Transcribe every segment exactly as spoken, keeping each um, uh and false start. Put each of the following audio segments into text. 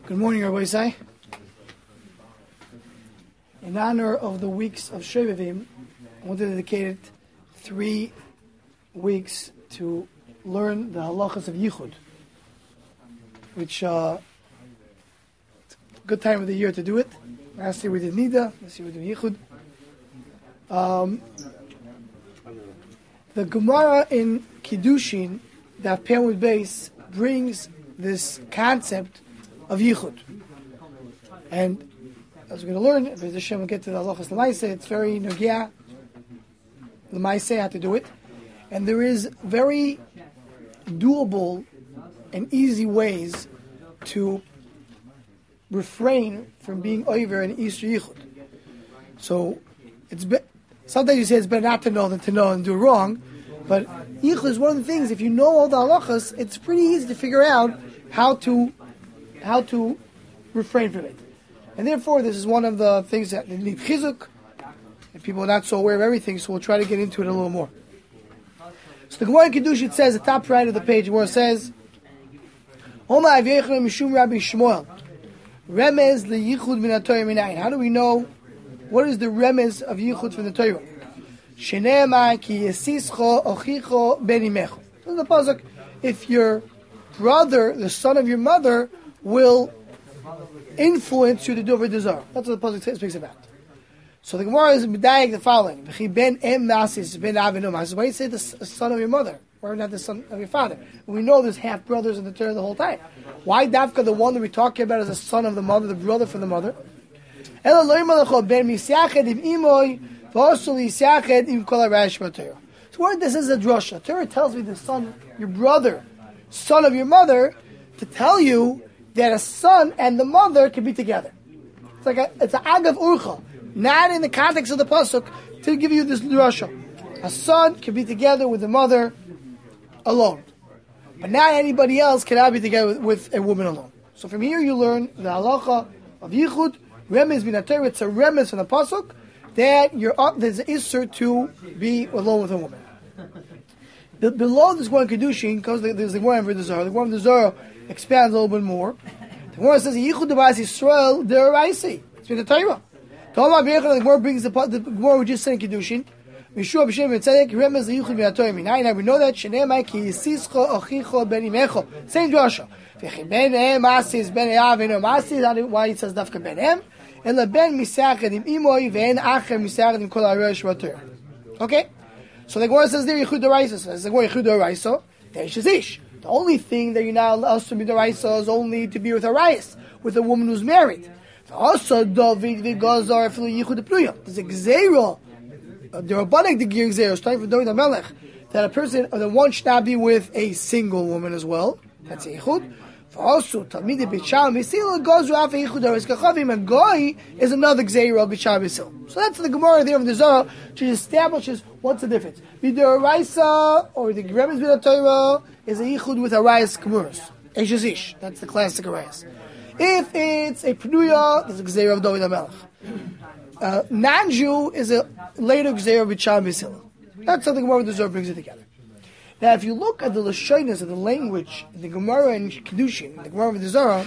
Good morning, Rabbi Isai. In honor of the weeks of Shevivim, I want to dedicate three weeks to learn the halachas of Yichud, which uh, it's a good time of the year to do it. Last year we did Nida, this year we did Yichud. Um, the Gemara in Kiddushin, that Pamud base, brings this concept of Yichud. And as we're going to learn, if Hashem will get to the halachas l'maaseh, it's very nogia l'maaseh how to do it. And there is very doable and easy ways to refrain from being over in Easter Yichud. So it's be- sometimes you say it's better not to know than to know and do wrong, but Yichud is one of the things, if you know all the halachas, it's pretty easy to figure out how to how to refrain from it. And therefore, this is one of the things that need chizuk, and people are not so aware of everything, so we'll try to get into it a little more. So the Gemara in Kiddush, it says, the top right of the page, where it says, Homa Aviyechon Mishum Rabbi Shmuel, Remez leYichud min haTorah minayin. How do we know what is the remez of Yichud from the Torah? Shene'emar ki yesischo ochicho ben imecho. So the pasuk, if your brother, the son of your mother, will influence you to do over desire. That's what the pasuk speaks about. So the Gemara is medayek the following: V'chi ben em masis ben avinu masis. Why do you say the son of your mother, or not the son of your father? We know there's half brothers in the Torah the whole time. Why Dafka, the one that we're talking about, is the son of the mother, the brother from the mother? Ela lo yimalecho ben misyached im imoy v'osu lisyached im kol harash b'Torah. So where this is a drasha. Torah tells me the son, your brother, son of your mother, to tell you that a son and the mother can be together. It's like a, it's an agav urcha, not in the context of the pasuk, to give you this drasha. A son can be together with the mother alone, but not anybody else cannot be together with, with a woman alone. So from here you learn the halacha of yichud, remez min haTorah. It's a remez from the pasuk that you're up, there's an issur to be alone with a woman. The, below this one Kiddushin, because there's the Gemara in the Zohar, the Gemara in the Zohar expands a little bit more. The Gemara says, Yichud Devas Yisrael Deraisi. It's been the Torah. The Gemara brings the, the Gemara we just said in Kiddushin. Mishua B'Shem V'Tzedek, Remez Yichud V'Hatorah Minayin. Now we know that, Shene'emar ki yisischo ochicho ben imecho. Same drasha. V'chi ben em asis ben e'avinu masis. Why it says Dafka ben em? Ela ben misached im imoy ve'en acher misached im kol harash b'Torah. Okay? So the Gemara says there, Yichud D'Oraisa. Says the Gemara, Yichud D'Oraisa, Teish is Ish. The only thing that you're not allowed to be D'Oraisa is only to be with a Rayas, with a woman who's married. Also, David v'Gazar for the Yichud D'Pluya. There's a Gzeira, the Rabbanic the Gir Gzeira, starting from David HaMelech, that a person, or the one should not be with a single woman as well. That's a Yichud. Also, Talmidei B'Shal Misil goes off a Yichud D'Oraisa Kachavim, and Goy is another Gzeira B'Shal Misil. So that's the Gemara there of the Zohar, which establishes what's the difference. Either Raisa or the Remez B'Nei Torah is a Yichud with a Rayas Kamuras. Eish is Ish. That's the classic Rayas. If it's a Pnuya, it's a Gzeira of David HaMelech. Uh, non-Jew is a later Gzeira B'Shal Misil. That's how the Gemara of the Zohar brings it together. Now, if you look at the Lashonas of the language, the Gemara and Kiddushin, the Gemara of the Zohar,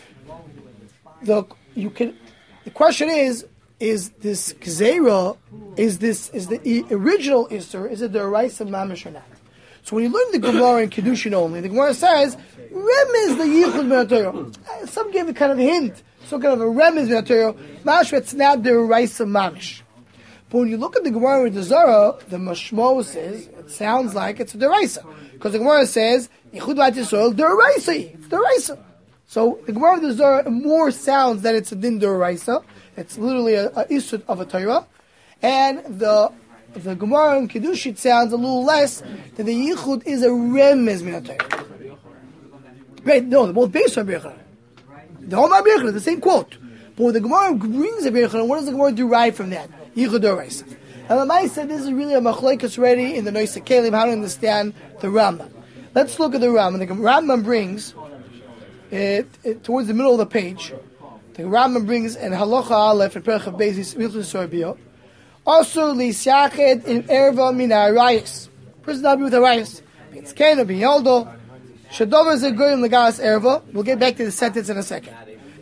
the you can. The question is: Is this Gzeira? Is this is the original Isser? Is it the Raisa Mamish or not? So when you learn the Gemara and Kiddushin only, the Gemara says Remez the Yichud min haTorah. Some give a kind of a hint, some kind of a Remez min haTorah. Mamish, it's not the Raisa Mamish. But when you look at the Gemara with the Zohar, the Mashmo says, it sounds like it's a Deraisa. Because the Gemara says, Yichud B'At Yisrael, Deraisa. It's Deraisa. So the Gemara with the Zohar more sounds that it's a Din Deraisa. It's literally a, a Isud of a Torah. And the the Gemara in Kiddush, it sounds a little less that the Yichud is a Remez min haTorah. Right, no, they're both based on Bechana. The whole Bechana, the same quote. But when the Gemara brings a Bechana, what does the Gemara derive from that? Yichud D'Oraisa. And Lamai said this is really a machlokes already in the Noisa Kelim, how to understand the Rambam. Let's look at the Rambam. The Rambam brings, it, it, towards the middle of the page, the Rambam brings in Halacha Aleph and Perach Bezis Milchus Sorbio, also Lisyached in Erva Min HaRayis. Person not be with a Rayis. It's Kena B'Yoldo. Shadover is a Goyim Legalas Erva. We'll get back to the sentence in a second.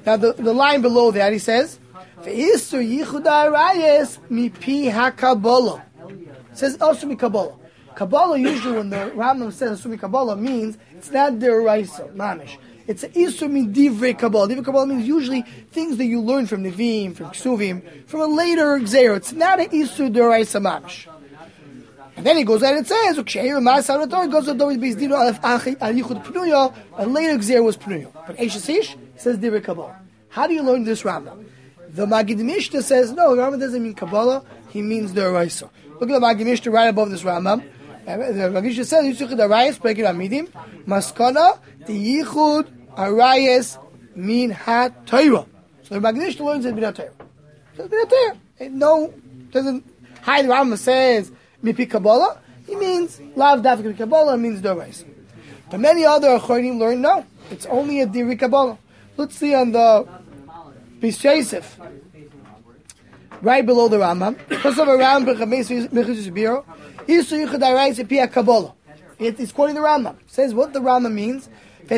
Now the, the line below that he says, "Ve'isur yichud ha'arayis mipi ha'kabbalah." It says also mi Kabbalah. Kabbalah usually when the Rambam says Asumi Kabbalah means it's not deraisa, mamish. It's an isur min divrei Kabbalah. Divrei Kabbalah means usually things that you learn from Nevi'im, from Ksuvim, from a later Gzeir. It's not an isur deraisa mamish. And then he goes on and says, "Uksheir ma'asar Torah goes to David beis dinu al yichud pnuya." A later Gzeir was pnuya, but Eishes Ish says divrei Kabbalah. How do you learn this Rambam? The Magid Mishnah says no. The Rambam doesn't mean Kabbalah; he means deraisa. Look at the Magid Mishnah right above this Rambam. The Magid Mishnah says, "Yichud Arayis break it amidim maskana the Yichud Arayis min ha Torah." So the Magid Mishnah learns it min ha Torah. So it's min ha Torah. No, doesn't. Hi, the Rambam says mipi Kabbalah. He means lav dafik Kabbalah means deraisa. But many other Achronim learn no. It's only a diri Kabbalah. Let's see on the Beis Yosef. Right below the Rambam. First of all, Rambam it's quoting the Rambam. It says what the Rambam means.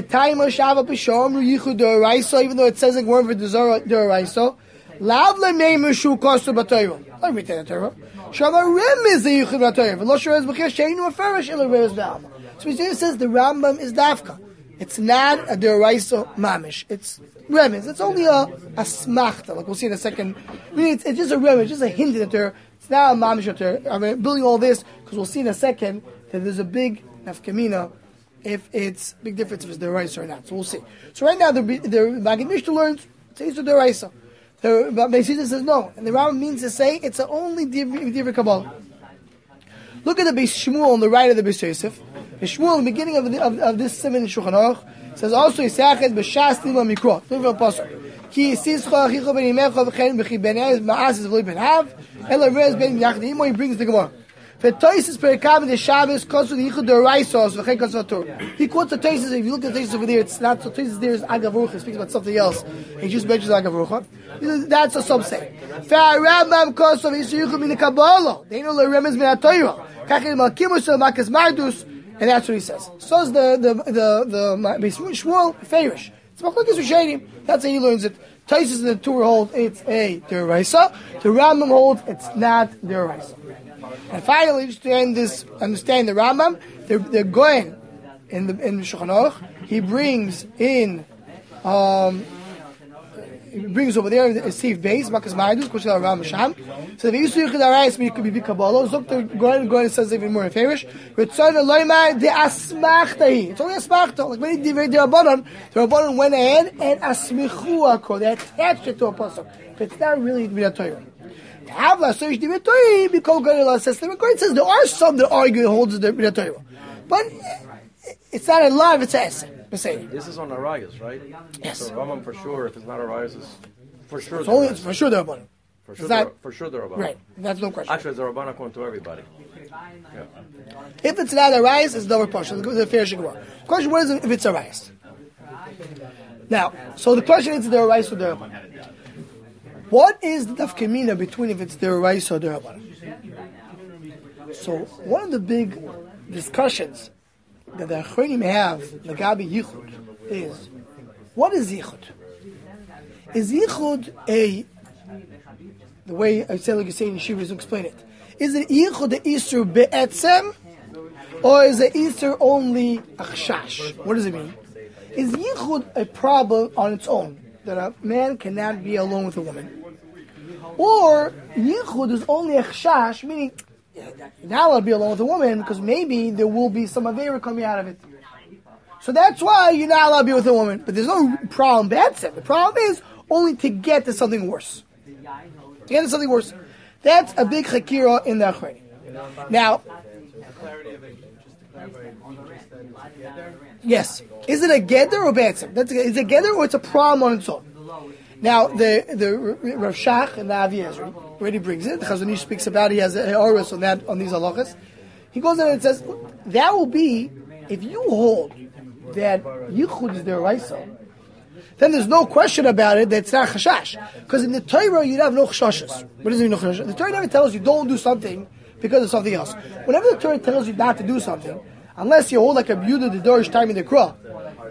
Even though it says like word for the Lav le'meimushu kosu b'Torah. Let me tell you the Torah. Shama remiz the yichud b'Torah. V'lo shorez b'chir she'inu aferish ila remiz b'alma. So it says the Rambam is dafka. It's not a deraisa mamish. It's remiz. It's only a, a smachta, like we'll see in a second. I mean, it's, it's just a remiz, just a hint at the Torah. It's not a mamish Torah. I mean, building all this, because we'll see in a second that there's a big nafkamina if it's big difference if it's deraisa or not. So we'll see. So right now, the the Magid Mishnah learns it's a deraisa. The Beis Yosef says no, and the Rambam means to say it's a only divrei Kabbalah. Look at the Beis Shmuel on the right of the Beis Yosef. Beis Shmuel, in the beginning of, the, of, of this seven in Shulchan Aruch, says also Yisached b'shas lima mikro. Different pasuk. Ki yisischa achicha ben yimecha v'chein b'chi ben yaz ma'asis v'li ben hav ela rez ben yachid imo. He brings the Gemara. V'toises perikam the Shabbos kosu the yichud deraisos v'chein kosu v'tor. He quotes the Toises. If you look at the Toises over there, it's not so. Toises there is Agav Rucha. It speaks about something else. He just mentions Agav Rucha. That's a subset. Fa'arabam kosu v'yisu yichud min Kabbalah. They know the remez min ha-Torah. Kachin malkimus makas mardus. And that's what he says. So is the the the the Beis Shmuel Feirish. It's Machlokes Rishonim. That's how he learns it. Taisus and the Torah hold it's a deraisa. The Rambam holds it's not deraisa. And finally, just to end this, understand the Rambam, they're they're going in the in Shulchan Aruch. He brings in um. He brings over there a safe base, Makas Ma'adus, Koshel Ram Sham. So the Yisur Yichud Arayis could be Kabbalah. Zok going going says even more in Farish. Ritzon Eloimai de Asmachtahi. It's only Asmachta. Like when he did the Rabbanon, the Rabbanon went ahead and Asmichu Akol. They attached it to a pasuk. But it's not really Dvei Torah. The Havla Soish Dvei Torah because God says the Rabbanon says there are some that argue and holds the Dvei Torah, but it's not a live. It's a essay. This is on Arayas, right? Yes. So Rambam for sure. If it's not Arayas, it's for sure. It's only, it's for sure the Rabbanon. For sure, not, for sure the Rabbanon. Right. That's no question. Actually, it's the Rabbanon according to everybody. Yeah. If it's not a rice, it's double portion. It's a fair shigwa. Question: what is it if it's a rice? Now, so the question is: the rice or the Rabbanon? What is the tafkemina between if it's the rice or the Rabbanon? So one of the big discussions that the Achronim have, the Gabi Yichud, is what is Yichud? Is Yichud a, the way I said, like you say in Yeshiva, to explain it, is it Yichud the Isur Be'etzem, or is it Isur only Achshash? What does it mean? Is Yichud a problem on its own, that a man cannot be alone with a woman? Or Yichud is only Achshash, meaning you're not allowed to be alone with a woman because maybe there will be some Avera coming out of it. So that's why you're not allowed to be with a woman. But there's no problem. That's it. The problem is only to get to something worse. To get to something worse. That's a big chakira in the Achronim. Now, yes. Is it a geder or betzim? That's is it a geder or it's a problem on its own? Now, the the Rav Shach and the Avi Ezri already brings it. The Chazon Ish speaks about it. He has a Horus on that on these halachas. He goes in and says that will be if you hold that Yichud is the Raisa, then there's no question about it that it's not chashash. Because in the Torah you have no chashashas. What does it mean no chashash? The Torah never tells you don't do something because of something else. Whenever the Torah tells you not to do something, unless you hold like a Yehuda the Dorish time in the Krah, and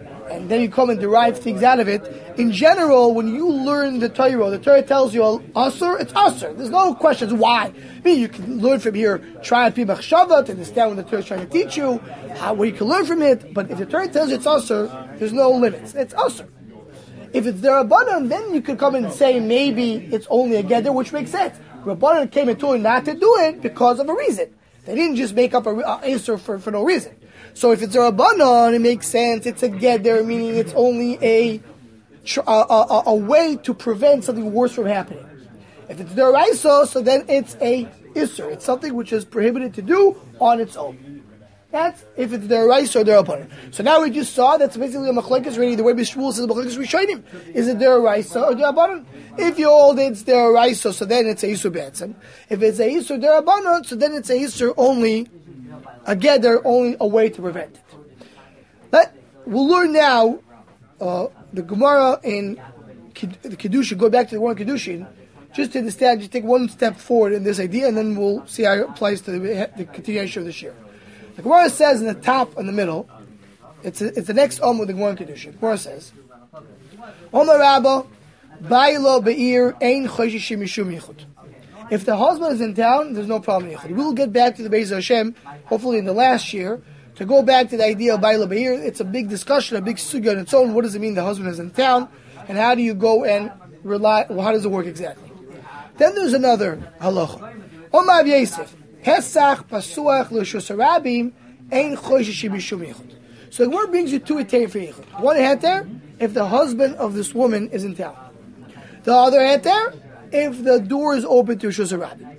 then you come and derive things out of it. In general, when you learn the Torah, the Torah tells you asur, it's asur. There's no questions why. I mean, you can learn from here, try and be machshava to understand what the Torah is trying to teach you, how what you can learn from it. But if the Torah tells you it's asur, there's no limits. It's asur. If it's the Rabbanan, then you could come and say maybe it's only a gather, which makes sense. Rabbanan came and told you not to do it because of a reason. They didn't just make up a uh, answer for, for no reason. So if it's a Rabbanan, it makes sense. It's a gather, meaning it's only a, a, a, a way to prevent something worse from happening. If it's D'Oraisa, so then it's a Isser. It's something which is prohibited to do on its own. That's if it's D'Oraisa or D'Rabbanan. So now we just saw that's basically a Machlekes already. The way Bishmuel says Machlekes Rishonim. Is it D'Oraisa or D'Rabbanan? If you hold it's D'Oraisa, so then it's a Isur B'etzem. If it's a Isur D'Rabbanan, so then it's a Isur only, a gather, only a way to prevent it. Let, we'll learn now uh, the Gemara in the Kiddushin, go back to the one Kiddushin, just to understand, just take one step forward in this idea, and then we'll see how it applies to the, the continuation of this year. The Gemara says in the top, in the middle, it's a, it's the next Om with the Gemara Kiddushin. The Gemara says, Omar Rabba, Bailo Be'ir Ein Choshishim Mishum Yichud. If the husband is in town, there's no problem in Yichud. We'll get back to the Beis Hashem, hopefully in the last year, to go back to the idea of Bailo Be'ir. It's a big discussion, a big sugya on its own. What does it mean the husband is in town? And how do you go and rely, well, how does it work exactly? Then there's another halacha. Omar Yosef, Pesach Pasuach L'Shus Harabim Ein Choshishim Mishum Yichud. So the word brings you two heter for Yichud. One heter, if the husband of this woman is in town. The other heter, if the door is open to Shus Harabim.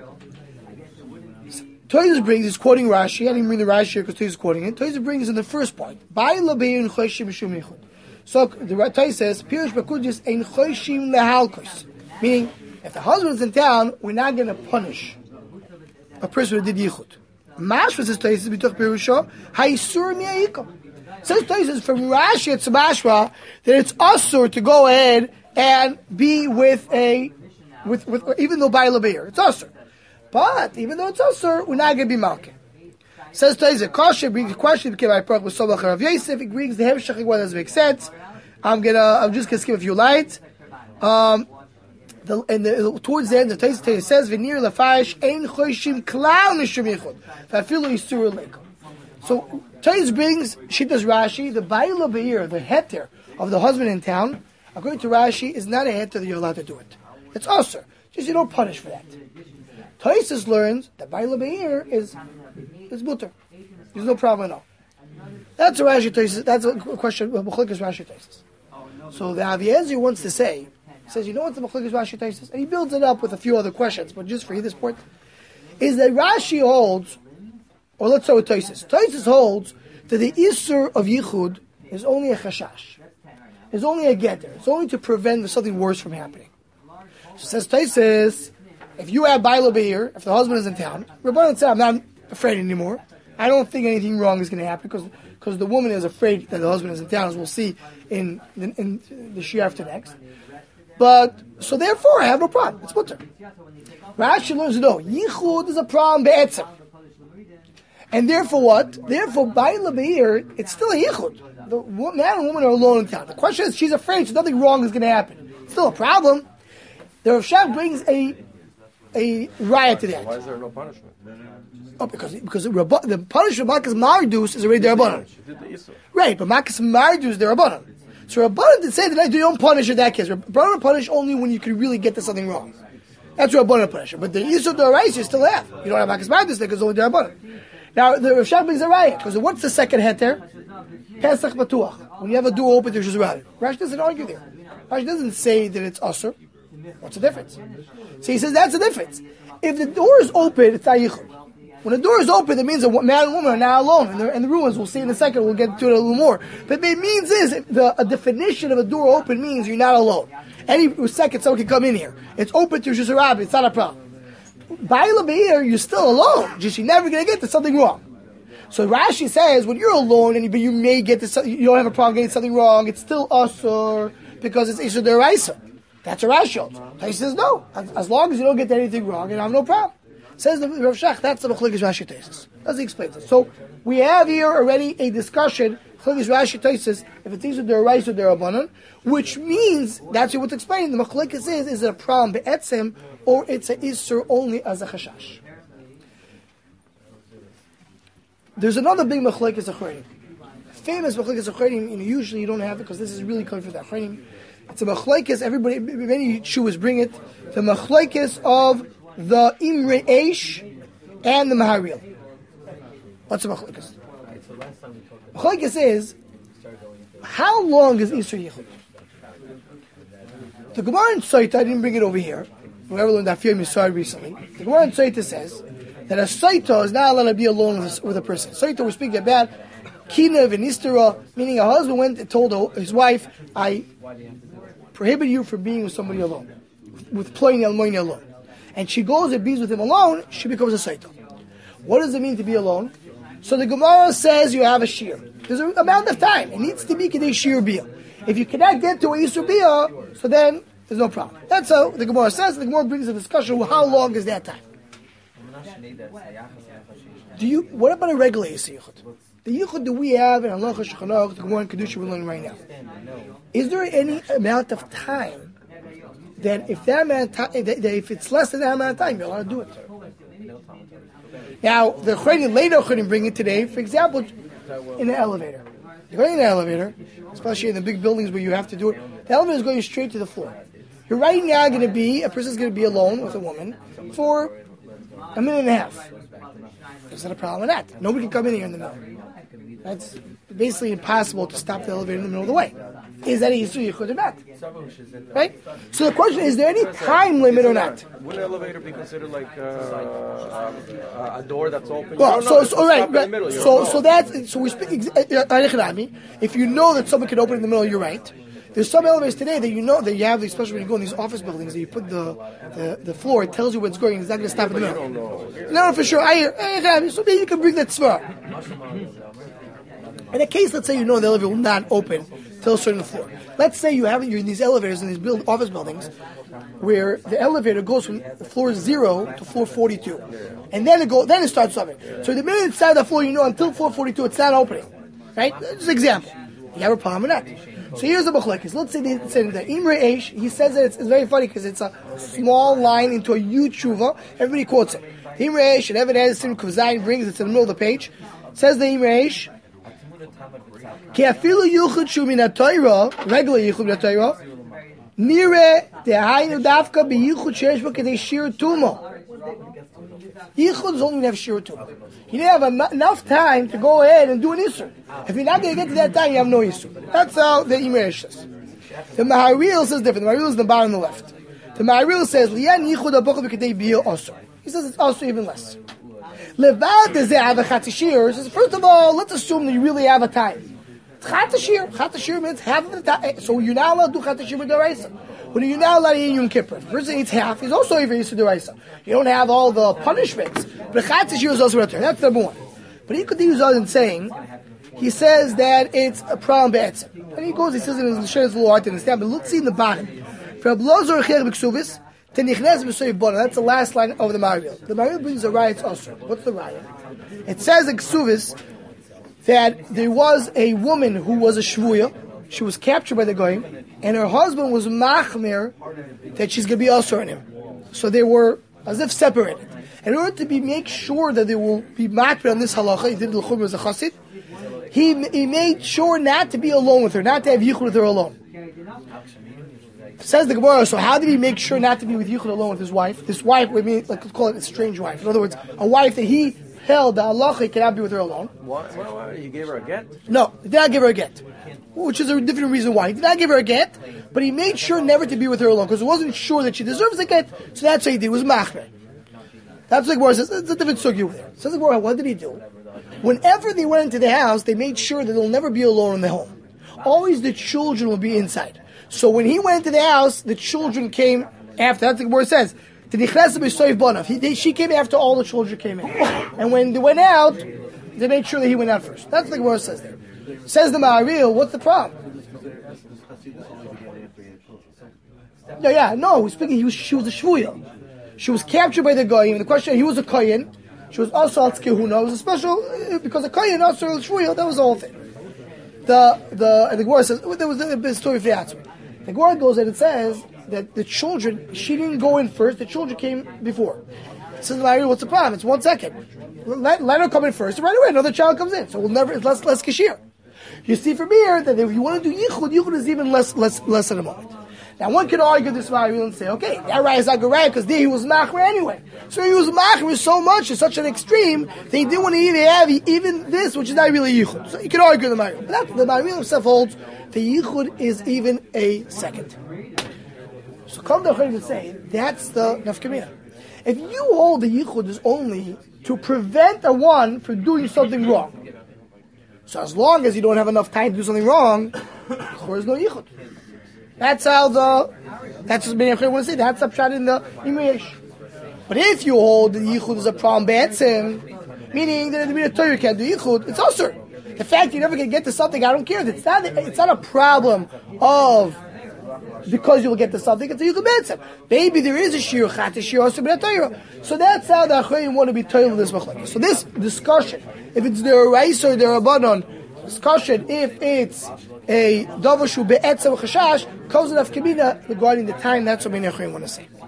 Toyes brings, he's quoting Rashi, I didn't bring the Rashi here because Toyes is quoting it. Toyes brings in the first point. Ba'ila Be'ir Choshishim Mishum Yichud. So the Toyes says, Pirush Bakudjis Ein Choshim Lehalkos. Meaning, if the husband is in town, we're not going to punish a person who did yichud. Mashma says Toyes b'toch pirusha ha'isur mi'ayikam. Says Toyes from Rashi it's mashma that it's asur to go ahead and be with a with with even though by lebeir it's asur, but even though it's asur we're not going to be malkin. Says Toyes Kasha brings a question came by Park with Sobach Rav Yosef. It brings the hemshach what doesn't make sense. I'm gonna I'm just gonna skip a few lines. Um. The, and the, towards the end, the Toyes says, "V'nir lafayish ein choshim klal mishum yichud v'afilu yisur leikum." So Toyes brings Shittas Rashi, the Baila Be'ir, the heter of the husband in town. According to Rashi, is not a heter that you're allowed to do it. It's asur. Just you don't punish for that. Toyes learns that Baila Be'ir is is mutter. There's no problem at all. That's a Rashi Toyes. That's a question. Machlekes Rashi Toyes. So the Aviezer wants to say. He says, you know what the Machlekes Rashi Toyes? And he builds it up with a few other questions, but just for this point, is that Rashi holds, or let's start with Toyes. Toyes holds that the Isur of Yichud is only a chashash. It's only a getter. It's only to prevent something worse from happening. So says Toyes, if you have Baila Be'ir, if the husband is in town, Rabbanan said, I'm not afraid anymore. I don't think anything wrong is going to happen because because the woman is afraid that the husband is in town, as we'll see in, in, in the Shia after next. But, so therefore, I have no problem. It's mutter. Rashi learns to know, Yichud is a problem be'etzem. And therefore what? Therefore, Baila Be'ir, it's still a Yichud. The man and woman are alone in town. The question is, she's afraid, so nothing wrong is going to happen. It's still a problem. The Rav Shach brings a a riot to that. Why is there no punishment? Oh, because because the, the punishment of Makas Mardus is already D'Rabbanan. Right, but Makas Mardus is D'Rabbanan. So Rabbanan did say that you don't punish in that case. Rabbanan punish only when you can really get to something wrong. That's Rabbanan punish. But the Yisur D'Oraisa you still have. You don't have Makas Mardus there because it's only D'Rabbanan. Now the Rav Shach brings a riot because what's the second heter? Pesach Batuach. When you have a door open, there's just around it. Rashi doesn't argue there. Rashi doesn't say that it's asur. What's the difference? So he says that's the difference. If the door is open, it's not yichud. When the door is open, that means a man and woman are now alone, and, and the ruins, we'll see in a second, we'll get to it a little more. But what it means is, the a definition of a door open means you're not alone. Any second, someone can come in here. It's open to Shus Harabim, it's not a problem. Baila Be'ir, you're still alone, just you're never going to get to something wrong. So Rashi says, when you're alone, and you, you may get to something, you don't have a problem getting something wrong, it's still asur, because it's Isur D'Oraisa. That's a Rashi holds. He says, no, as, as long as you don't get anything wrong, and I have no problem. Says the Rav Shach, that's the Machlekes Rashi Toyes. As he explains it. So we have here already a discussion Machlekes Rashi Tosfos, if it's Isur D'Oraisa or D'Rabbanan, which means, that's what's explained, the Machlekes is, is it a problem be'etzem, or it's a Isur only as a Chashash. There's another big Machlekes Achronim. Famous Machlekes Achronim, and usually you don't have it, because this is really coming for the Achronim. It's a Machlekes, everybody, many Shuas bring it, the Machlekes of the Imre Eish and the Maharil. What's a Machlekes? Machlekes is, how long is Isur Yichud? The Gemara in Soita, I didn't bring it over here, whoever learned that Fiyam Yisrael recently, the Gemara in Soita says that a Soita is not allowed to be alone with a, with a person. Soita, we're speaking about Kinev and Istera, meaning a husband went and told his wife, I prohibit you from being with somebody alone, with playing Almoini alone. And she goes and bees with him alone, she becomes a Soita. What does it mean to be alone? So the Gemara says you have a shear. There's an amount of time. It needs to be Kedei Shir Bia. If you cannot get to a Yisur Bia, so then there's no problem. That's how the Gemara says. The Gemara brings a discussion of how long is that time. Do you? What about a regular Yisur Yichud? The Yichud that we have in Halacha Shulchan Aruch, the Gemara in Kedusha we're learning right now. Is there any amount of time that if that amount of time, that if it's less than that amount of time, you're allowed to do it? Now, the Chayim later couldn't bring it today, for example, in an elevator. You're going in an elevator, especially in the big buildings where you have to do it, the elevator is going straight to the floor. You're right now going to be, a person's going to be alone with a woman for a minute and a half. There's not a problem with that. Nobody can come in here in the middle. That's basically impossible to stop the elevator in the middle of the way. Is that a Yisur Yichud or not? Right? So the question is, is there any time limit or not? Would an elevator be considered like uh, a, a door that's open? Well, so, so, all right, right. Middle, so, so that's, so we speak, if you know that someone can open in the middle, you're right. There's some elevators today that you know that you have, especially when you go in these office buildings, that you put the the, the floor, it tells you where it's going, it's not going to stop in the middle. You don't know. No, for sure. I hear, so maybe you can bring that svara. In a case, let's say you know the elevator will not open till a certain floor. Let's say you have you're in these elevators in these build, office buildings where the elevator goes from floor zero to floor forty-two, and then it go then it starts opening. So the minute it's out of the floor, you know until floor forty-two it's not opening. Right? Just an example. You have a problem with that. So here's the machlekes. Let's say the, say the Imre Eish. He says that it's, it's very funny because it's a small line into a huge tshuva. Everybody quotes it. The Imre Eish and Evan Edison Kuzayin brings it to the middle of the page. Says the Imre Eish. Ki afilu yuchud shu min ha-Torah, regular yuchud min ha-Torah, nire dehainu dafka bi-yuchud sheyesh bo kedei shir tumo. Yichud is only when you have shir tumo. You didn't have em- enough time to go ahead and do an isur. If you're not going to get to that time, you have no isur. That's how the Imre Eish says. The Maharil says different. The Maharil is the bar on the left. The Maharil says, liyan yichud ha-bocha bi-kedei biyo osur. He says it's also even less. Levad does it have a chatashir? Says first of all, let's assume that you really have a time. Chatashir, chatashir means half of the time. So you're not allowed to do chatashir with deraisa. When you're not allowed to eat Yom Kippur, if a person eats half, he's also even used to deraisa. You don't have all the punishments, but chatashir is also return. That's number one. But he could use other than saying, he says that it's a problem be'etzem. And he goes, he says it in his Shay's little hard to understand. But let's see in the bottom. That's the last line of the Maharil. The Maharil brings a riot also. What's the riot? It says in Ksuvis that there was a woman who was a shvuya. She was captured by the goyim, and her husband was machmir that she's going to be also on him. So they were as if separated. In order to be make sure that they will be machmir on this halacha, he did the chumrah as a chassid. He he made sure not to be alone with her, not to have yichud with her alone. Says the Gemara, so how did he make sure not to be with Yichud alone with his wife? This wife, we mean, like, let's call it a strange wife. In other words, a wife that he held, the halacha, he cannot be with her alone. Why, why, why? You gave her a get? No, he did not give her a get. Which is a different reason why. He did not give her a get, but he made sure never to be with her alone, because he wasn't sure that she deserves a get, so that's what he did, it was machmer. That's what the Gemara says, it's a different sugi over there. Says the Gemara, what did he do? Whenever they went into the house, they made sure that they'll never be alone in the home. Always the children will be inside. So when he went into the house, the children came after. That's what the Gemara says. He, she came after all the children came in. And when they went out, they made sure that he went out first. That's what the Gemara says there. Says the Maharil, what's the problem? No, yeah, no, we're speaking, he was, she was a shvuya. She was captured by the goyim. The question, he was a kohen. She was also al tzkehuna. It was a special, because a kohen also a shvuya, that was the whole thing. the the and the Gemara says there was a bit of story for the The Gemara goes and it says that the children, she didn't go in first, the children came before. Says the Maharal, what's the problem? It's one second. Let, let her come in first, and right away another child comes in. So we'll never, it's less, less kashir. You see from here that if you want to do yichud, yichud is even less, less, less in a moment. Now one could argue this Maharal and say, okay, that right is not good right, because there he was machmer anyway. So he was machmer so much, it's such an extreme, that he didn't want to even have even this, which is not really yichud. So you can argue the Maharal. But that's, the Maharal himself holds, the yichud is even a second. So come to to say, that's the nafkamina. If you hold the yichud is only to prevent a one from doing something wrong, so as long as you don't have enough time to do something wrong, there is no yichud. That's how the, that's what Ben Yochai want to say, that's the pshat in the Imresh. But if you hold the yichud is a problem bad sin, meaning that the Torah can't do yichud, it's also the fact you're never going to get to something, I don't care. It's not, it's not a problem of because you'll get to something, it's a yichud bad sin. Maybe there is a shir chat, a shir also b'nei Torah. So that's how the Achayim want to be told in this machlokes. So this discussion, if it's the Reis or the Rabbanon, discussion, if it's a davashu be'etzem chashash, goes enough kamina regarding the time. That's what many Achayim want to say.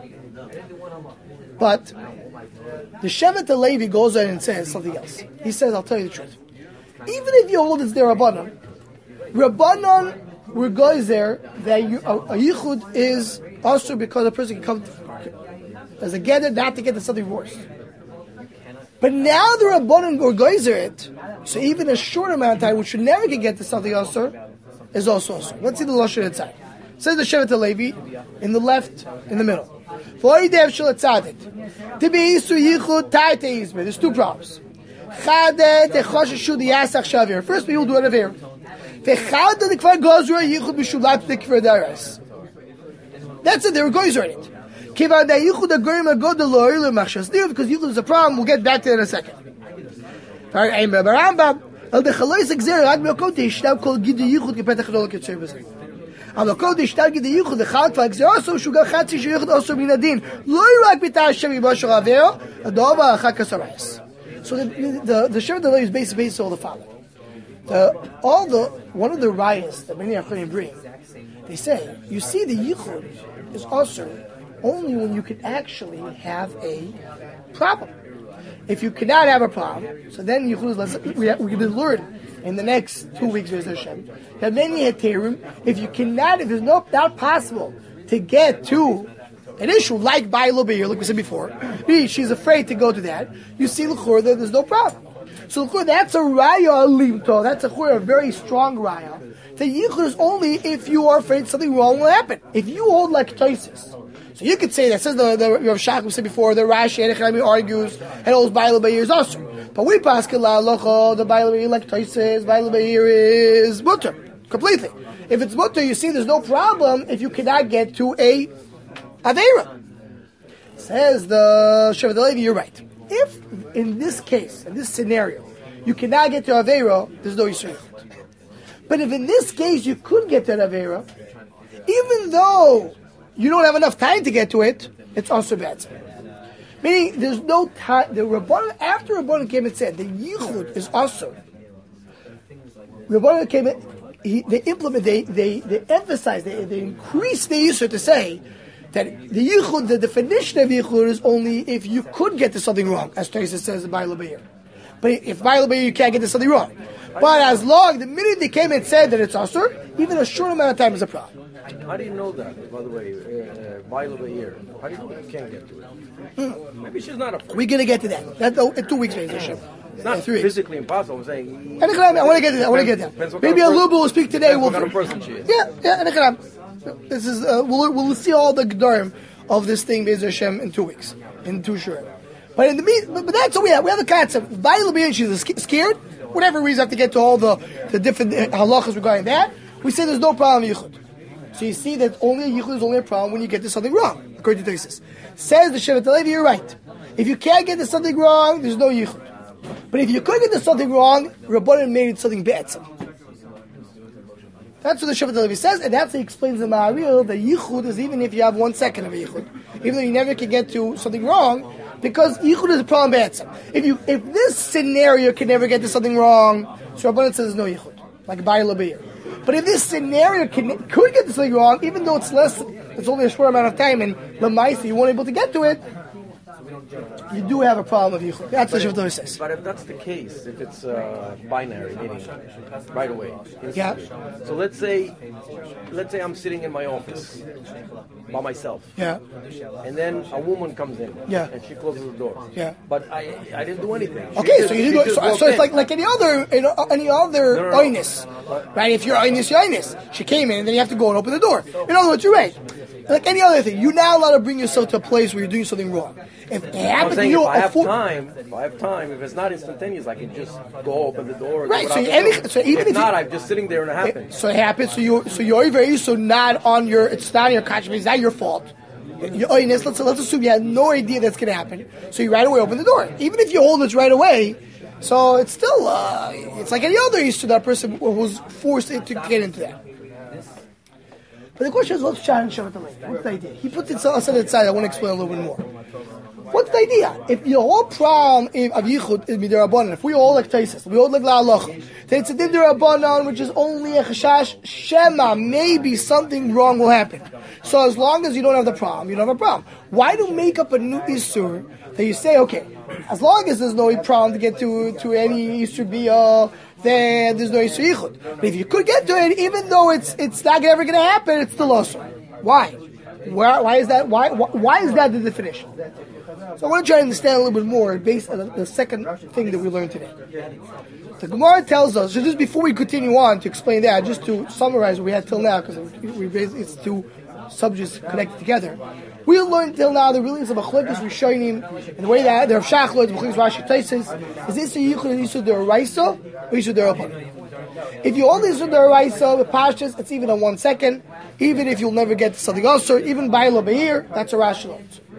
But the Shevet Levi goes on and says something else. He says, "I'll tell you the truth. Even if you hold it's the Rabbanon, Rabbanon we're guys there that you, a, a yichud is also because a person can come to, as a getter not to get to something worse. But now the Rabbanon or geyser it, so even a short amount of time, which should never can get to something else, is also also. Let's see the lashon inside. It says the Shevet Levi in the left, in the middle. There's two problems. First, we will do an aver. That's it. They were going on it. Because yichud is a problem. We'll get back to it in a second. So the the the Shevet Levi is basically based on the following. The, all the one of the riots that many Achayim bring, they say, you see, the yichud is also only when you can actually have a problem. If you cannot have a problem, so then yichud is less. We have, we can learn in the next two weeks with Hashem that many heterim, if you cannot, if it's not not possible to get to an issue like Bailo Beir, like we said before, she's afraid to go to that. You see, l'chor, that there's no problem. So that's a raya limto. That's a, a very strong raya. The yichud is only if you are afraid something wrong will happen. If you hold like toises, so you could say that says the the Rav Shach we said before the Rashi and Echami argues and holds Bailo Beir is also. But we pass la locho the Bailo Beir like toises. Bailo Beir is mutter completely. If it's mutter, you see there's no problem if you cannot get to a Aveira. Says the Shevet Levi, you're right. If in this case, in this scenario, you cannot get to Aveira, there's no Yisrael. But if in this case you could get to Aveira, even though you don't have enough time to get to it, it's also bad. Meaning there's no time. The Rabbanon, after Rabbanon came and said the Yichud is also. Rabbanon came in, he, they implement, they they they emphasize, they they increase the Yisur to say that the yichud, the definition of yichud is only if you could get to something wrong, as Teresa says in Bailo Beir. But if Bailo Beir, you can't get to something wrong. But as long, the minute they came and said that it's asur, even a short amount of time is a problem. How do you know that, by the way, uh, Bailo Beir? How do you know you can't get to it? Hmm. Maybe she's not afraid. We're going to get to that. That's oh, in two weeks, maybe. It's not three physically impossible. I'm saying. I want to get to that. I want to get to that. Maybe a Luba will speak today. We'll what kind of person she is. Yeah, yeah. This is uh, we'll we'll see all the gedarim of this thing, Be'ez Hashem, in two weeks, in two shurim. But in the mean, but, but that's what we have. We have the concept. Bailo Beir, she's scared. Whatever reason, have to get to all the, the different halachas regarding that. We say there's no problem with yichud. So you see that only a yichud is only a problem when you get to something wrong, according to Tosfos. Says the Shevet Levi, you're right. If you can't get to something wrong, there's no yichud. But if you could get to something wrong, Rabbanan made it something be'etzem. That's what the Shevet Levi says, and that's what he explains in the Maharal that yichud is even if you have one second of a yichud, even though you never can get to something wrong, because yichud is a problem be'etzem. If you, if this scenario can never get to something wrong, so Rabbanan says there's no yichud. like Baila Beir. But if this scenario can, could get something wrong, even though it's less, it's only a short amount of time, and Lamaisa, you weren't able to get to it, you do have a problem with Yichud. That's what Shivatoy says. But if that's the case, if it's uh, binary, meaning right away. Yeah. So let's say, let's say I'm sitting in my office by myself. Yeah. And then a woman comes in. Yeah. And she closes the door. Yeah. But I, I didn't do anything. She Okay, just, so you didn't. just So, so it's like like any other any other No, no, no. oinus, right? If you're oinus, you're oinus. She came in, and then you have to go and open the door. In other words, you're right. Like any other thing, you're now allowed to bring yourself to a place where you're doing something wrong. If it I'm happens, saying you know, if I have afford- time, if I have time, if it's not instantaneous, I can just go open the door. And Right, do what so I you- have to any- do. so even if, if you- not, I'm just sitting there and it happens. So it happens. So you so you're very so not on your. It's not on your conscience. It's not your fault. You're oinus. Let's let's assume you had no idea that's going to happen. So you right away open the door, even if you hold it right away. So it's still uh, it's like any other issue that person who's forced to get into that. But the question is, what's Shah and Shabbat Aleichem? What's the idea? He puts it on the side. I want to explain a little bit more. What's the idea? If your whole problem of Yichud is Midirabanan, if we all like Taisis, we all like La'alacha, then it's a Midirabanan which is only a Chashash Shema, maybe something wrong will happen. So as long as you don't have the problem, you don't have a problem. Why do you make up a new Isur that you say, okay, as long as there's no problem to get to, to any Isur Biyah, then there's no Isur Yichud. But if you could get to it, even though it's it's not ever going to happen, it's still also. Why? Why, why is that? Why, why why is that the definition? So I want to try to understand a little bit more based on the, the second thing that we learned today. The Gemara tells us, so just before we continue on to explain that, just to summarize what we had till now, because we, we, it's two subjects connected together. We learned till now the release of Achlekas Rishonim, and the way that the Rav Shachlo, the Bechus Rashi Taisis, is this a Yichud and Yisud D'Oraisa or Yisud D'Rabbanan? If you only Yisud D'Oraisa with Pashtus, it's even on one second. Even if you'll never get to something else, or even Baila Beir, that's a rational.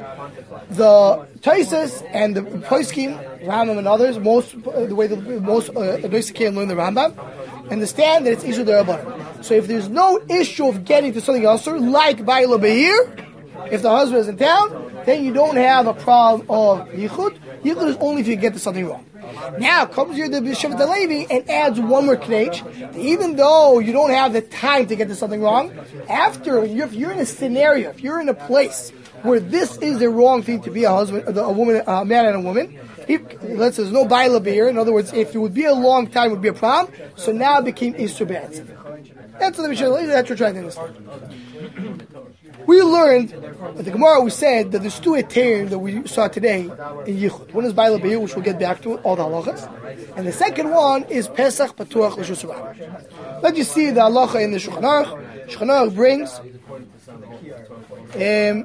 The Taisis and the Poskim, Rambam and others, most uh, the way the most uh, Noisikim learn the Rambam, understand that it's Yisud D'Rabbanan. So if there's no issue of getting to something else, like Baila Beir, if the husband is in town, then you don't have a problem of Yichud. Yichud is only if you get to something wrong. Now comes here the B'Shevet HaLevi and adds one more knech. Even though you don't have the time to get to something wrong, after if you're in a scenario, if you're in a place where this is the wrong thing to be a husband, a woman, a man and a woman, if, let's say there's no Baila Beir. In other words, if it would be a long time, it would be a problem. So now it became Isur B'Etzem. That's what the B'Shevet HaLevi. That's what we're trying to understand. We learned at the Gemara, we said that there's two eterim that we saw today in Yichud. One is Baila Beir, which we'll get back to, all the halachas. And the second one is Pesach Patuach L'Shus Rabbim. Let's just see the halacha in the Shulchan Aruch. Shulchan Aruch brings um,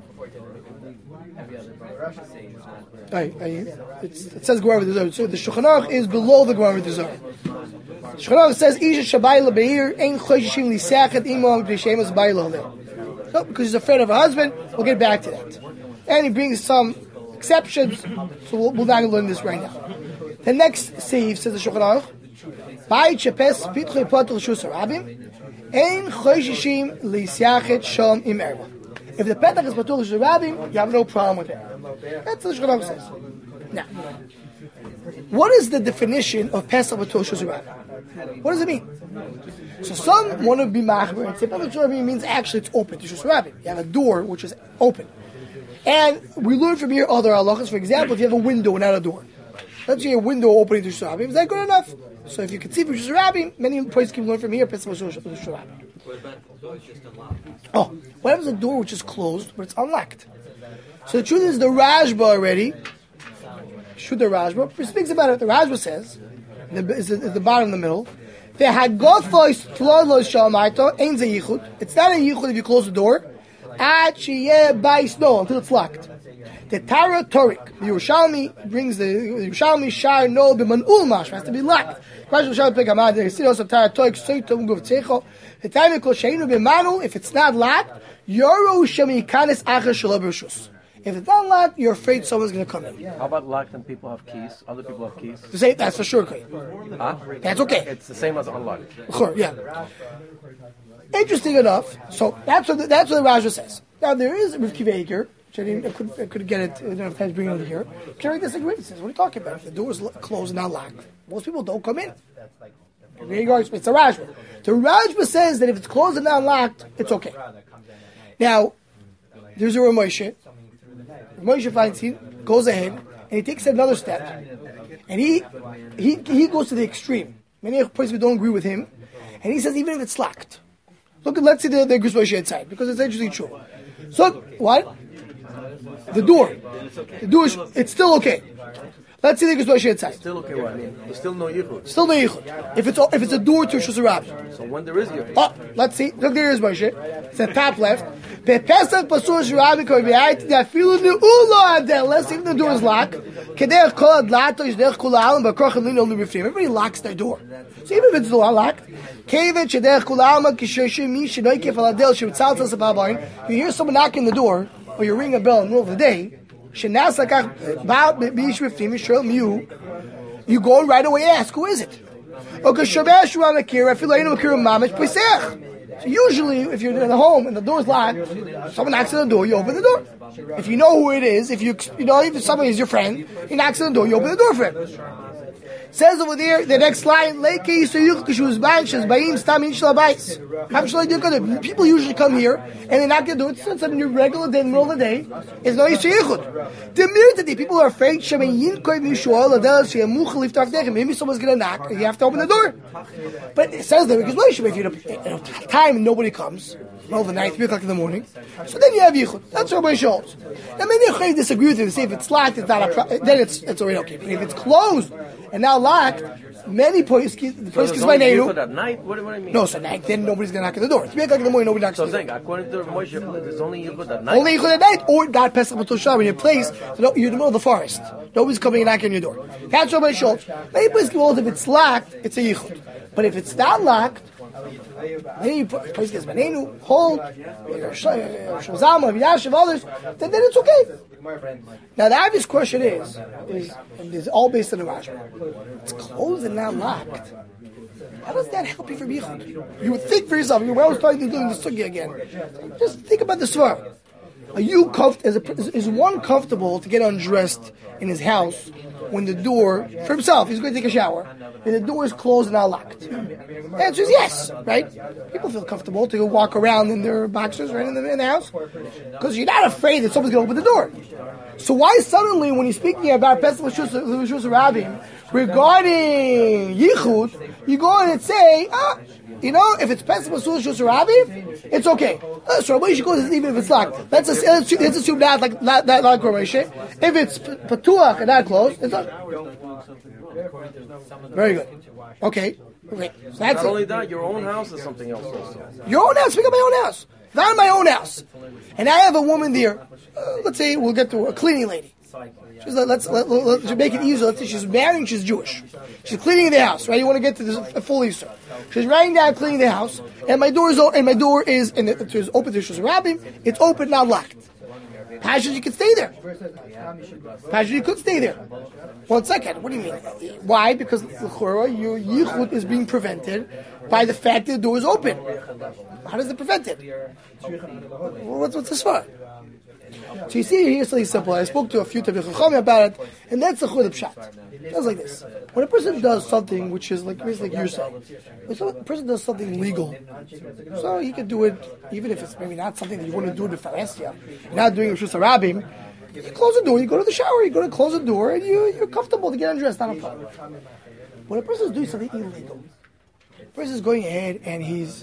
I, I, it's, it says Gemara V'Dezor. So the Shulchan Aruch is below the Gemara V'Dezor. Shulchan Aruch says, Isha Shabayla Beir, Ein Choshishim Lisachet Imam B'Shemas Baila Leil. No, because he's afraid of a husband. We'll get back to that. And he brings some exceptions, so we'll, we're not going to learn this right now. The next seif says the Shulchan Aruch, Ba'it shepes pitchoi potel shus harabim, ein choshishim lisyachet shom im erba. If the petach is potel shus harabim, you have no problem with it. That's what the Shulchan Aruch says. Now, what is the definition of pesach potel shus harabim? What does it mean? So some want to be machmer and say Pesach Shus Harabim means actually it's open to Shus Harabim. You have a door which is open. And we learn from here other halachas. For example, if you have a window and not a door. Let's say a window opening to Shus Harabim. Is that good enough? So if you can see from Shus Harabim, many places can learn from here Pesach Shus Harabim. Oh, what happens to a door which is closed but it's unlocked? So the truth is the Rashba already, should the Rashba, speaks about it. The Rashba says, is at the bottom of the middle, it's not a yichud if you close the door until it's locked. The Tara Torik, the Yerushalmi brings the Yerushalmi Shar no b'manul mash, has to be locked. If it's not locked, if it's not locked, you're afraid someone's going to come in. How about locked and people have keys? Other people have keys? To say that's for sure. Huh? That's okay. It's the same as unlocked. Sure, yeah. Interesting enough. So that's what the, that's what the Raja says. Now there is Rav Kiva Eiger, which I didn't I could I could get it. I didn't have time to bring it over here. Jerry disagrees. He says, "What are you talking about? If the door is closed and not locked, most people don't come in." It's a Rashba. The Rashba says that if it's closed and not locked, it's okay. Now, there's a Ramoshe. Ramoshe finds he goes ahead and he takes another step, and he he he goes to the extreme. Many places don't agree with him, and he says even if it's locked, look at let's see the the Ramoshe inside because it's actually true. So what? The door, the door is it's still okay. Let's see the Ramoshe inside. Still okay. What? I mean, there's still no yichud. Still no yichud. If it's if it's a door to Shus Rabbi. So when there is yichud. Oh, let's see. Look, there is Moshe. It's the top left. Pesach pasur Shurabi koyviayit dafilu neula adel. Let's see if the door is locked. Kedech kol adlato yisdech kol alam b'krochem lino l'bifrim. Everybody locks their door. So even if it's door locked, kevet shedech kol alma kishoshe mi shenoy kef al adel shevitzal tzas ababayin. You hear someone knocking the door, or you ring a bell in the middle of the day. Shenas lakach ba'al b'ish b'frim yisrael miu. You go right away and ask, who is it? Okay, shabesh ruam akira. I feel like you know akira mamish pesach. So usually, if you're in the home and the door's locked, someone knocks on the door, you open the door. If you know who it is, if you you know if somebody is your friend, he knocks on the door, you open the door for him. Says over there, the next line, people usually come here and they're not going to do it. It's on your regular day, in the middle of the day. It's no issue. The people are afraid. Maybe someone's going to knock and you have to open the door. But it says there, because if you have time and nobody comes, middle of the night, three o'clock in the morning, so then you have yichud. That's what everybody shows. Now maybe if disagree with you and say if it's locked, it's not a pro- then it's it's already okay. But if it's closed and now locked, many places, the place is my name. At night, what do I mean? No, so night, then nobody's gonna knock at the door. Three o'clock in the morning, nobody knocks. So at the saying, door. according to Moshe, there's only yichud at night. Only yichud at night, or not Pesach B'Tul Shah, when you're placed, so no, you're in the middle of the forest. Nobody's coming and knocking on your door. That's what everybody shows. Many places if it's locked, it's a yichud. But if it's not locked, then you put place gets Benenu, hold, Shazama, Yashiv, others, then, then it's okay. Now the obvious question is, is, and it's all based on the Rashba. It's closed and not locked. How does that help you from yichud? You would think for yourself, you're always starting to do the sugi again. Just think about the svar. Are you comf- is, a, is one comfortable to get undressed in his house when the door, for himself, he's going to take a shower, and the door is closed and not locked? The answer is yes, right? People feel comfortable to walk around in their boxers right in the, in the house, because you're not afraid that someone's going to open the door. So why suddenly, when you're speaking about Pesach L'Shus Rabbim, regarding Yichud, you go in and say, ah, you know, if it's Pesach L'Shus Rabbim, it's okay. Uh, so Rabbi goes even if it's locked. Let's assume, let's, let's assume that like that like, like Rabbi. If it's Patuach and not closed, it's not. Very good. Okay. Okay. So that's Not it. only that, your own house is something else also. Your own house. Speak of my own house. If I'm in my own house, and I have a woman there, uh, let's say we'll get to a cleaning lady. She's like, let's let, let, let's make it easier. Let's say she's married, she's Jewish. She's cleaning the house, right? You want to get to this full Easter. She's writing down cleaning the house, and my door is o- and my door is and it is open to Shus Rabbim. It's open, not locked. Pashas, you can stay there. Pashas, you could stay there. One second. What do you mean? Why? Because l'chora, your yichud is being prevented by the fact that the door is open. How does it prevent it? What's what's this for? So you see here, it's really simple. I spoke to a few Tavich Chacham about it, and that's the chud pshat. It's like this: when a person does something which is like basically like you're saying, when a person does something legal, so he can do it even if it's maybe not something that you want to do in the Pharestia. You're not doing it with Shus Rabbim. You close the door, you go to the shower, you go to close the door, and you you're comfortable to get undressed, not a problem. When a person is doing something illegal, the person is going ahead and he's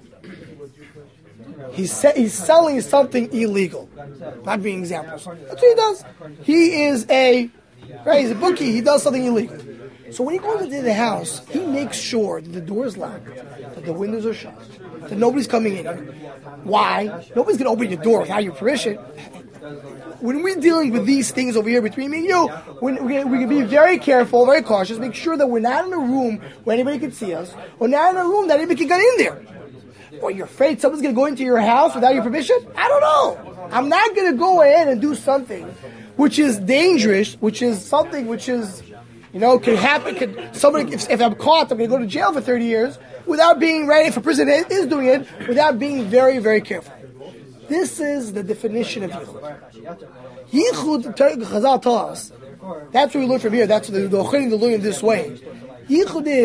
He's se- he's selling something illegal. Not being examples. That's what he does. He is a right. He's a bookie. He does something illegal. So when he goes into the house, he makes sure that the door is locked, that the windows are shut, that nobody's coming in. Why? Nobody's going to open your door without your permission. When we're dealing with these things over here between me and you, when we we can be very careful, very cautious, make sure that we're not in a room where anybody can see us, or not in a room that anybody can get in there. Or you're afraid someone's going to go into your house without your permission? I don't know. I'm not going to go ahead and do something which is dangerous, which is something which is, you know, could happen. Could somebody, if, if I'm caught, I'm going to go to jail for thirty years without being ready. If a person is doing it, without being very, very careful. This is the definition of yichud. Yichud, Chazal tell us, that's what we learn from here. That's what the Ochanim learn this way. Yichud is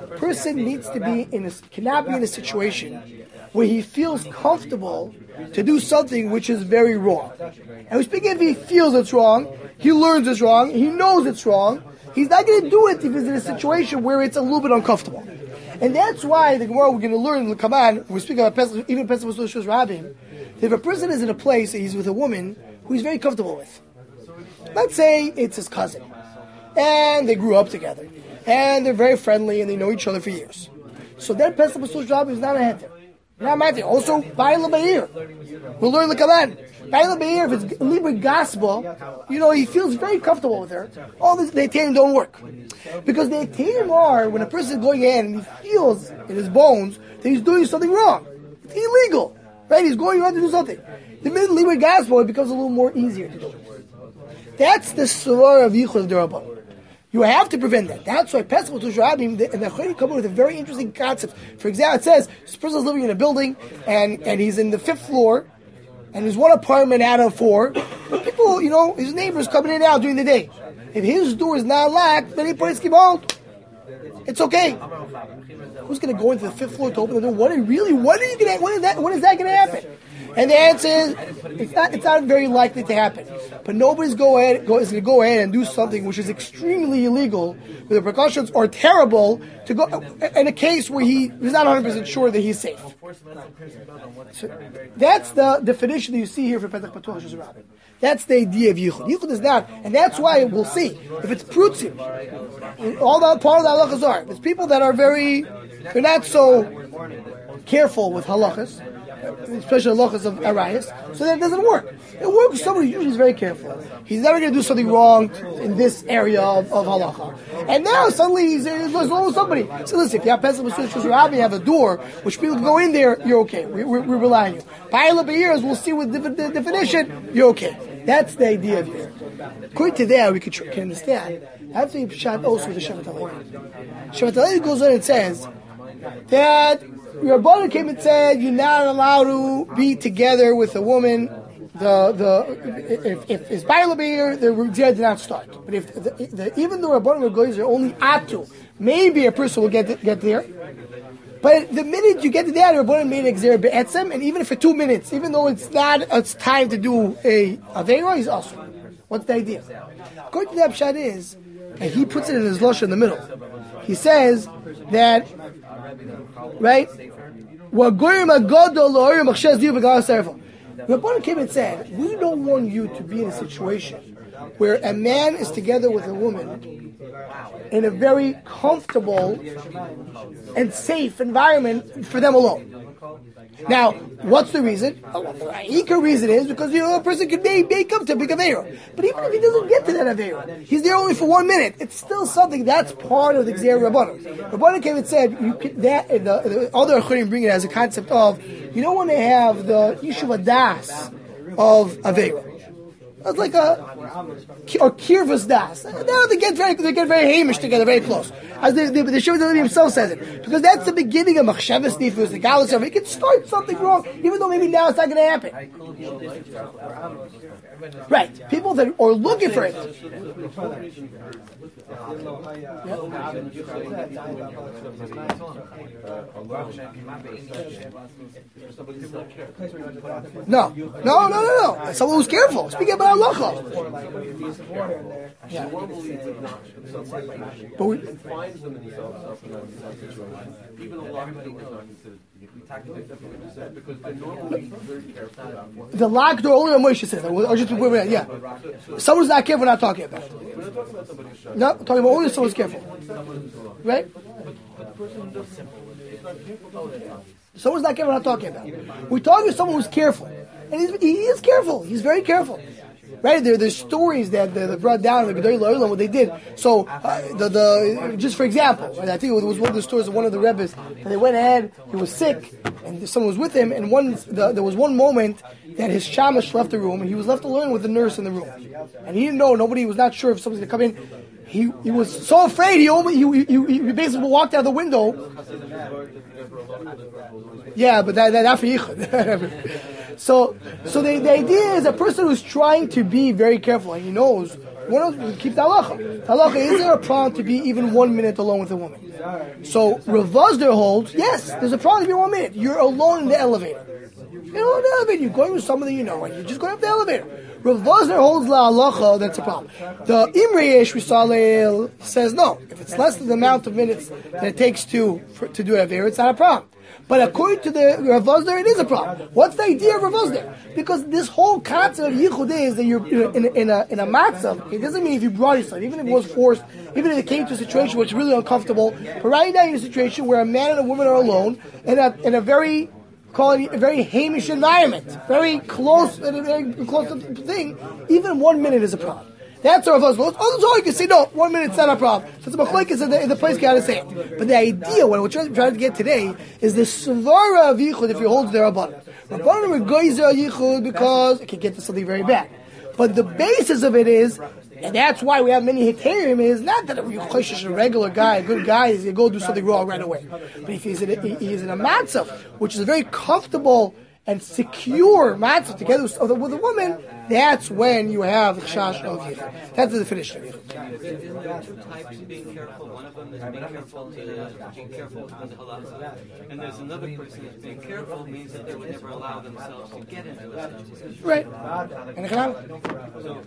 person needs to be in a, cannot be in a situation where he feels comfortable to do something which is very wrong. And we're speaking if he feels it's wrong, he learns it's wrong, he knows it's wrong, he's not going to do it if he's in a situation where it's a little bit uncomfortable. And that's why the Gemara we're going to learn in the Kaman, we're speaking about Pesach, even Pesach V'Soshos Rabim, if a person is in a place, he's with a woman who he's very comfortable with. Let's say it's his cousin, and they grew up together, and they're very friendly, and they know each other for years. So then Pesach V'Soshos Rabim is not a heter. Not matter. Also, Ba'ila Ba'ir. We'll learn the Kaman. Ba'ila Ba'ir, if it's Libra Gospel, you know, he feels very comfortable with her. All this, the Tatum don't work. Because the Tatum are, when a person is going in and he feels in his bones that he's doing something wrong. It's illegal. Right? He's going around to do something. The minute Libra Gospel, it becomes a little more easier to do it. That's the Surah of Yichud D'Rabbanan. You have to prevent that. That's why Pesach V'Soshos Rabim, and the Chayim come up with a very interesting concept. For example, it says this person is living in a building, and, and he's in the fifth floor, and there's one apartment out of four. People, you know, his neighbors coming in and out during the day. If his door is not locked, then he puts him out. It's okay. Who's going to go into the fifth floor to open the door? What are really? What are you going to? When is that? When is that going to happen? And the answer is, it's not, it's not very likely to happen. But nobody's go ahead, go, is going to go ahead and do something which is extremely illegal, where the repercussions are terrible, to go in a case where he is not one hundred percent sure that he's safe. So that's the definition that you see here for Pesach Patuach Shus Rabim. That's the idea of Yichud. Yichud is not, and that's why we'll see, if it's Prutzim, all the part of the halachas are, it's people that are very, they're not so careful with halachas, especially halachas of arayas, so that it doesn't work. It works with somebody who usually is very careful. He's never going to do something wrong in this area of, of halacha. And now suddenly he's along with somebody. So listen, if you have Pesach V'Soshos Rabim, you have a door which people can go in there, you're okay. We, we, we rely on you. Ba'ila Ba'ir, we'll see with the, the definition, you're okay. That's the idea of here. According to that, we can, can understand. That's the Pshat also with the Shevet HaLevi. Shevet HaLevi goes on and says that your brother came and said you're not allowed to be together with a woman. The the if if it's Ba'ila Ba'ir, the Rizah did not start. But if the, the, even though Rabbanim Goyzer are only atu, maybe a person will get get there. But the minute you get to that, Rabbanim made Exer Be'etzem, and even for two minutes, even though it's not it's time to do a Aveira, he's also. What's the idea? According to the Pshat is, and he puts it in his Lush in the middle. He says that, right? Rabbanan came and said, we don't want you to be in a situation where a man is together with a woman in a very comfortable and safe environment for them alone. Now, what's the reason? The Ikar reason is because you know a person can make up to a big Aveira. But even if he doesn't get to that Aveira, he's there only for one minute, it's still something that's part of the Gzeir Rabbanan. Rabbanan came and said, you can, that, the, the other Acharim bring it as a concept of, you don't want to have the Yishuv Das of Aveira. It's like a or kirvas das. Now they get very they get very hamish together, very close. As the the, the Shevet himself says it, because that's the beginning of machshavas nifus, the galus of it. It can start something wrong, even though maybe now it's not going to happen. Right? People that are looking for it. No, no, no, no, no. Someone who's careful. Speaking about halacha. Yeah. But we finds themselves even a lot of because they're normally very careful. The locked door only Moshe says. Or just yeah. Someone's not careful. We're not talking about. No, we're talking about only someone's careful. Right? Someone's not careful. We're not talking about. We're talking to someone who's careful, and he's, he is careful. He's very careful. Right, there, there's stories that they brought down in the Gedolei Olam what they did. So, uh, the, the just for example, right, I think it was one of the stories of one of the Rebbes. And they went ahead. He was sick, and someone was with him. And one, the, there was one moment that his shamash left the room, and he was left alone with the nurse in the room. And he didn't know. Nobody was not sure if someone was going to come in. He he was so afraid. He only, he, he he basically walked out the window. Yeah, but that, that not for Yichud. So, so the, the idea is a person who's trying to be very careful, and he knows, one of keep the halacha. The halacha, is there a problem to be even one minute alone with a woman? So Rav Vosner holds, yes, there's a problem if you one minute. You're alone in the elevator. You're alone in the elevator. You're going with somebody you know, and you're just going up the elevator. Rav Vosner holds la halacha, that's a problem. The Imre Yesh Risalel says no. If it's less than the amount of minutes that it takes to for, to do an Avera, it's not a problem. But according to the Rav Vosner, it is a problem. What's the idea of Rav Vosner? Because this whole concept of Yichud is that you're in a, in a, in a matzav. It doesn't mean if you brought yourself, even if it was forced, even if it came to a situation where it's really uncomfortable. But right now you're in a situation where a man and a woman are alone in a, in a very, call it a very Hamish environment, very close, a very close thing. Even one minute is a problem. That's our first. Oh, so you can say no. One minute's not a problem. So it's a machlokes in the, in the place you gotta say it. But the idea, what we're trying, trying to get today, is the svara of yichud if you hold the rabbanon. Rabbanon are geyser yichud because it can get to something very bad. But the basis of it is, and that's why we have many heterim, is not that a regular guy, a good guy, is going to go do something wrong right away. But if he's in a, he is in a matzav, which is a very comfortable and secure matzav together with, with a woman, that's when you have the chash of yichud. That's the definition of yichud. Isn't there two types of being careful? One of them is being careful to being careful with the halakha, and there's another person that's being careful means that they would never allow themselves to get into a situation. Right. And so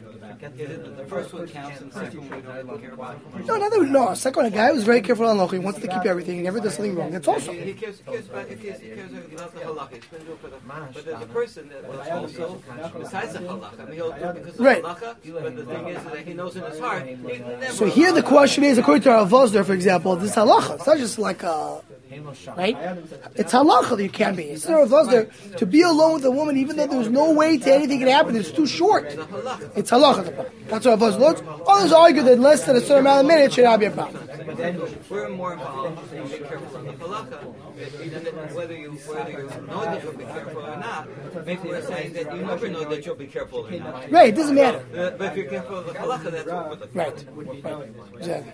the first one counts, and the second one we don't have to care about. No, no, no. A second, a guy who's very careful on halakha, he wants to keep everything, he never does something wrong. That's also. He cares, cares about, he cares, he cares about the halakha. He's going to do it for the. But there's a person that's also besides the halakha. I mean, he'll do it because of right. the halakha. But the thing is that he knows in his heart. He never so here the question is, according to Rav Vosner, for example, this halacha. It's not just like a. Right? It's halacha that you can't be. It's not Rav Vosner to be alone with a woman, even though there's no way to anything can happen. It's too short. It's halacha. That's what Rav Vosner looks. Others argue that less than a certain amount of minutes should not be a problem. We're more involved in being careful in the halakha. Whether you whether you know that you'll be careful or not, maybe we're saying that you never know that you'll be careful or not. Right, it doesn't matter. Uh, but if you're careful of the halakha, that's what we're looking right. right. Exactly.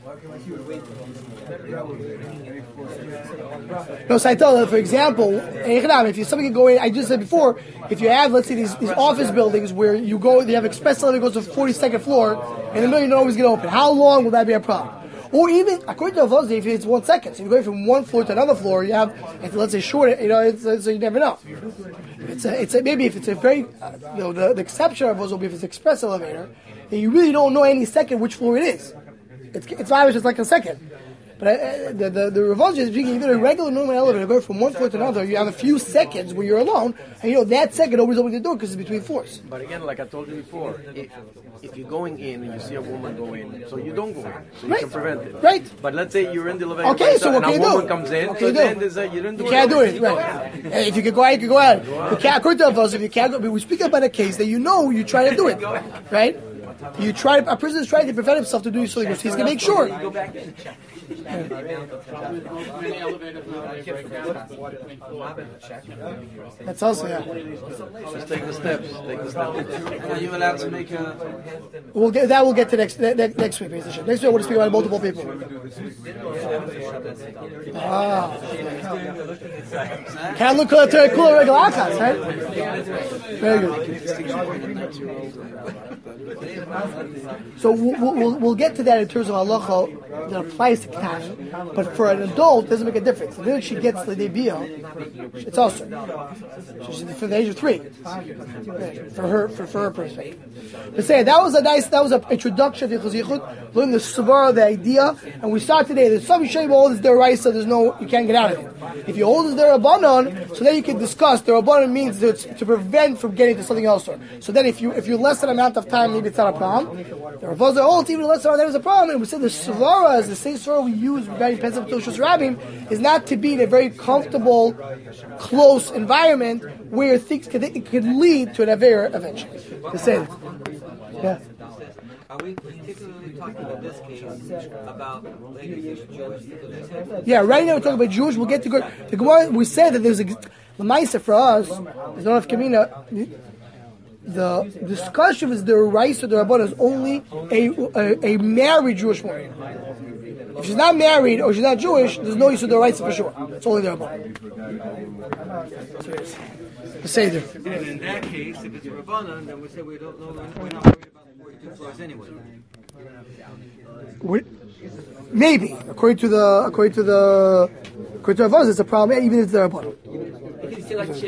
No, so I tell you, for example, if you somebody can go in, I just said before, if you have, let's say, these, these office buildings where you go, they have express elevator goes to the forty-second floor, and the building don't always get open. How long will that be a problem? Or even, according to Avos, if it's one second, so you're going from one floor to another floor, you have, if, let's say, short, you know, it's, so you never know. It's a, it's a, maybe if it's a very, uh, you know, the, the exception of Avos will be if it's an express elevator, and you really don't know any second which floor it is. It's, it's obvious it's like a second. But uh, the the the revulsion is being even a regular normal elevator going from one floor to another. You have a few seconds where you're alone, and you know that second always opens the door because it's between floors. But again, like I told you before, if, if you're going in and you see a woman go in, so you don't go in, so you right. can prevent it. Right. But let's say you're in the elevator, okay, right so what and can a you woman do? comes in, okay, so you then do? a, you didn't do you it. can't do it, right? Hey, if you can go out, you can go out. You can't. According to us, if you can't go, we speak about a case that you know you try to do it, right? You try. A person is trying to prevent himself to do something, so he's going to make sure. That's also yeah. Just take the steps. Take the steps. Are you allowed to make a? We'll get that. We'll get to next ne, next week. Next week, I want to speak about multiple people. Ah, can't look at the cooler regular achas, right? Very good. So we'll, we'll, we'll get to that in terms of halacha that applies to Ketana, but for an adult, it doesn't make a difference. The minute she gets the debia, it's also she's from the age of three for her for, for her perspective. But say that was a nice that was an introduction to Yichud, learn the svara, the idea, and we start today. There's some shame all this deraisa. There's no you can't get out of it. If you hold this derabanan, so then you can discuss. Derabanan means to, to prevent from getting to something else. So then if you if you're less than amount of time, maybe it's not a problem. The Ravos are old, even less than that is a problem. And we said the svara is the same svara we use regarding Pesach Toshos Rabbim is not to be in a very comfortable, close environment where things could it could lead to an avera eventually. To say that. Yeah. Are we particularly talking in this case about ladies Jewish? Yeah, right now we're talking about Jewish. We'll get to go. The Gemara, we said that there's a the Maisa for us. There's not enough Kamina. The discussion is the rights of the Rabbana is only a, a a married Jewish woman. If she's not married or she's not Jewish, there's no use of the rights for sure. It's only the Rabbana. The Seder. And in that case, if it's Rabbana, then we say we don't know. We're not worried about the forty-two floors anyway. we- maybe according to the according to the according to Avos, it's a problem even if they're a bottom.